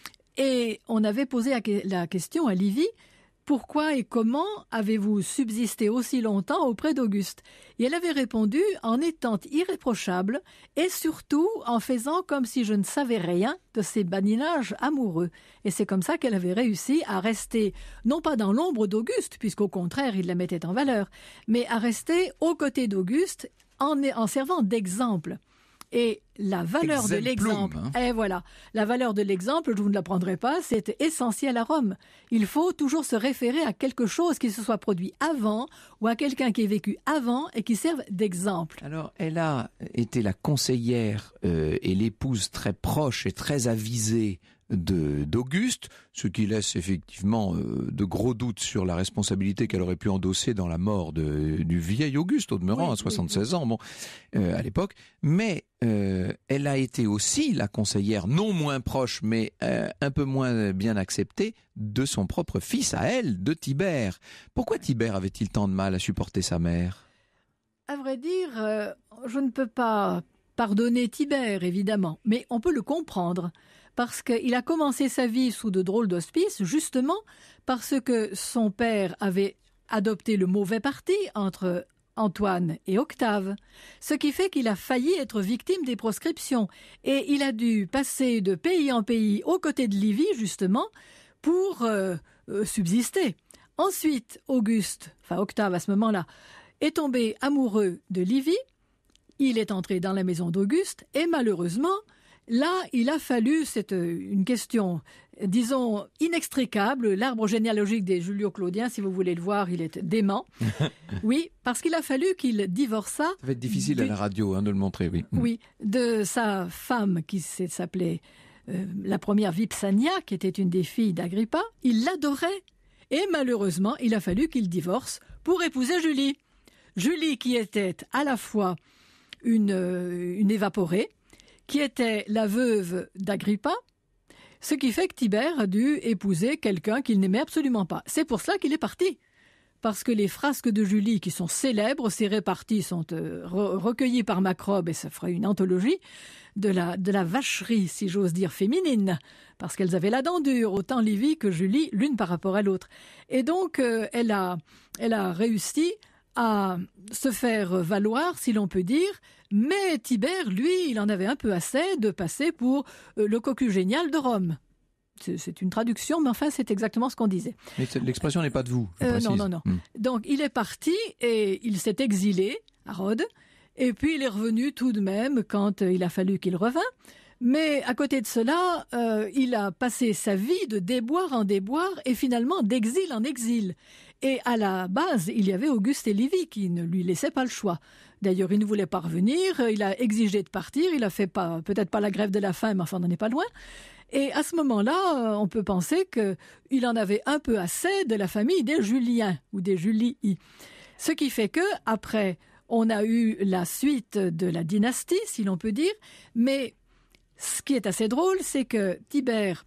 Speaker 5: Et on avait posé la question à Livie, pourquoi et comment avez-vous subsisté aussi longtemps auprès d'Auguste? Et elle avait répondu en étant irréprochable et surtout en faisant comme si je ne savais rien de ses badinages amoureux. Et c'est comme ça qu'elle avait réussi à rester, non pas dans l'ombre d'Auguste, puisqu'au contraire il la mettait en valeur, mais à rester aux côtés d'Auguste en servant d'exemple. Et la valeur de l'exemple, la valeur de l'exemple, je ne la prendrai pas, c'est essentiel à Rome. Il faut toujours se référer à quelque chose qui se soit produit avant ou à quelqu'un qui ait vécu avant et qui serve d'exemple.
Speaker 2: Alors, elle a été la conseillère et l'épouse très proche et très avisée d'Auguste, ce qui laisse effectivement de gros doutes sur la responsabilité qu'elle aurait pu endosser dans la mort du vieil Auguste, au demeurant, à 76 ans, à l'époque. Mais elle a été aussi la conseillère non moins proche, mais un peu moins bien acceptée, de son propre fils à elle, de Tibère. Pourquoi Tibère avait-il tant de mal à supporter sa mère?
Speaker 5: À vrai dire, je ne peux pas pardonner Tibère, évidemment, mais on peut le comprendre. Parce qu'il a commencé sa vie sous de drôles d'auspices, justement parce que son père avait adopté le mauvais parti entre Antoine et Octave, ce qui fait qu'il a failli être victime des proscriptions, et il a dû passer de pays en pays aux côtés de Livie, justement, pour subsister. Ensuite, Octave à ce moment-là, est tombé amoureux de Livie, il est entré dans la maison d'Auguste, et malheureusement, là, il a fallu, c'est une question, disons, inextricable. L'arbre généalogique des Julio-Claudiens, si vous voulez le voir, il est dément. Oui, parce qu'il a fallu qu'il divorça.
Speaker 2: Ça va être difficile à la radio de le montrer, oui.
Speaker 5: Oui, de sa femme qui s'appelait la première Vipsania, qui était une des filles d'Agrippa. Il l'adorait. Et malheureusement, il a fallu qu'il divorce pour épouser Julie. Julie qui était à la fois une évaporée, qui était la veuve d'Agrippa, ce qui fait que Tibère a dû épouser quelqu'un qu'il n'aimait absolument pas. C'est pour cela qu'il est parti, parce que les frasques de Julie, qui sont célèbres, ces réparties sont recueillies par Macrobe, et ça ferait une anthologie de la vacherie, si j'ose dire, féminine, parce qu'elles avaient la dent dure, autant Livie que Julie, l'une par rapport à l'autre. Et donc, elle a réussi à se faire valoir, si l'on peut dire, mais Tibère, lui, il en avait un peu assez de passer pour le cocu génial de Rome. C'est une traduction, mais enfin, c'est exactement ce qu'on disait.
Speaker 2: Mais l'expression n'est pas de vous, je précise.
Speaker 5: Non. Donc, il est parti et il s'est exilé à Rhodes, et puis il est revenu tout de même quand il a fallu qu'il revint. Mais à côté de cela, il a passé sa vie de déboire en déboire et finalement d'exil en exil. Et à la base, il y avait Auguste et Livie qui ne lui laissaient pas le choix. D'ailleurs, il ne voulait pas revenir, il a exigé de partir, il a fait peut-être pas la grève de la faim, mais enfin, on n'en est pas loin. Et à ce moment-là, on peut penser qu'il en avait un peu assez de la famille des Juliens ou des Julii. Ce qui fait que après, on a eu la suite de la dynastie, si l'on peut dire, mais Ce qui est assez drôle, c'est que Tibère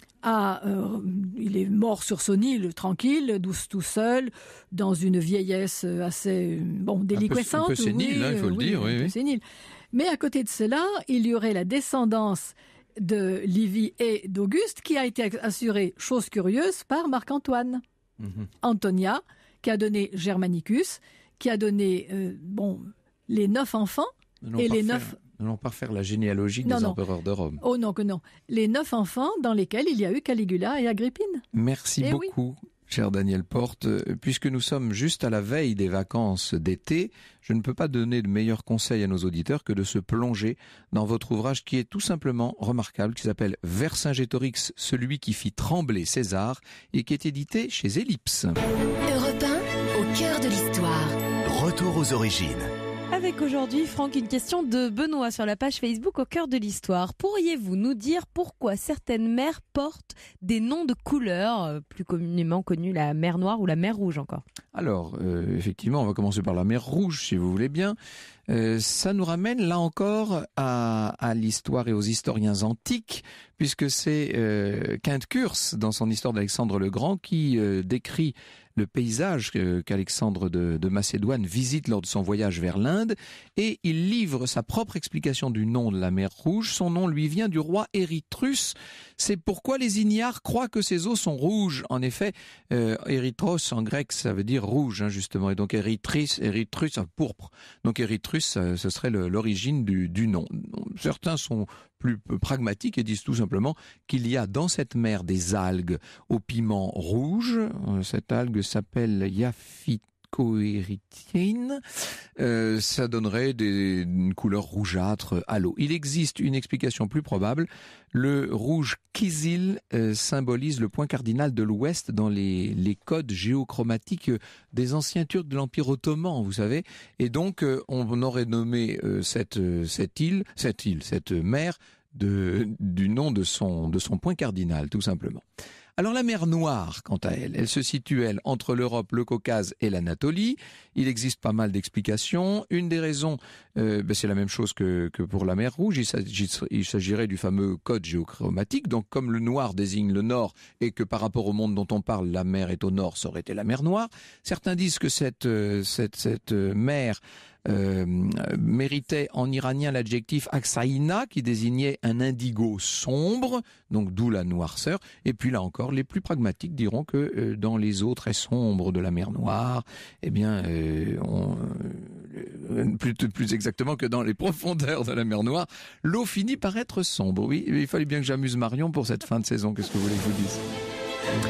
Speaker 5: il est mort sur son île, tranquille, tout seul, dans une vieillesse assez déliquescente.
Speaker 2: Un peu sénile, il faut le dire.
Speaker 5: Un peu sénile. Mais à côté de cela, il y aurait la descendance de Livie et d'Auguste qui a été assurée, chose curieuse, par Marc-Antoine. Antonia, qui a donné Germanicus, qui a donné les 9 enfants. Nous
Speaker 2: n'allons pas faire la généalogie des empereurs de Rome.
Speaker 5: Oh non, que non. Les 9 enfants dans lesquels il y a eu Caligula et Agrippine.
Speaker 2: Merci beaucoup, cher Daniel Porte. Puisque nous sommes juste à la veille des vacances d'été, je ne peux pas donner de meilleur conseil à nos auditeurs que de se plonger dans votre ouvrage qui est tout simplement remarquable, qui s'appelle Vercingétorix, celui qui fit trembler César, et qui est édité chez Ellipse.
Speaker 4: Europe 1, au cœur de l'histoire.
Speaker 3: Retour aux origines.
Speaker 1: Avec aujourd'hui, Franck, une question de Benoît sur la page Facebook Au cœur de l'histoire. Pourriez-vous nous dire pourquoi certaines mers portent des noms de couleurs, plus communément connues la mer Noire ou la mer Rouge encore ?
Speaker 2: Alors, effectivement, on va commencer par la mer Rouge, si vous voulez bien. Ça nous ramène là encore à l'histoire et aux historiens antiques, puisque c'est Quinte Curse, dans son histoire d'Alexandre le Grand, qui décrit le paysage qu'Alexandre de Macédoine visite lors de son voyage vers l'Inde, et il livre sa propre explication du nom de la mer Rouge. Son nom lui vient du roi Érythrus. C'est pourquoi les ignares croient que ses eaux sont rouges. En effet, Érythros en grec, ça veut dire rouge, justement, et donc Érythrus, pourpre. Donc Érythrus, ce serait l'origine du nom. Certains sont plus pragmatiques et disent tout simplement qu'il y a dans cette mer des algues au piment rouge. Cette algue s'appelle Yaphytcoerythine. Ça donnerait une couleur rougeâtre à l'eau. Il existe une explication plus probable. Le rouge Kizil symbolise le point cardinal de l'Ouest dans les codes géochromatiques des anciens Turcs de l'Empire ottoman, vous savez. Et donc, on aurait nommé cette mer du nom de son point cardinal, tout simplement. Alors la mer Noire, quant à elle se situe, entre l'Europe, le Caucase et l'Anatolie. Il existe pas mal d'explications. Une des raisons, c'est la même chose que pour la mer Rouge. Il s'agirait du fameux code géochromatique. Donc comme le noir désigne le nord et que par rapport au monde dont on parle, la mer est au nord, ça aurait été la mer Noire. Certains disent que cette mer méritait en iranien l'adjectif aksaïna qui désignait un indigo sombre, donc d'où la noirceur. Et puis là encore, les plus pragmatiques diront que dans les eaux très sombres de la mer Noire, eh bien, plus exactement que dans les profondeurs de la mer Noire, l'eau finit par être sombre. Oui, il fallait bien que j'amuse Marion pour cette fin de saison. Qu'est-ce que vous voulez que je vous dise ?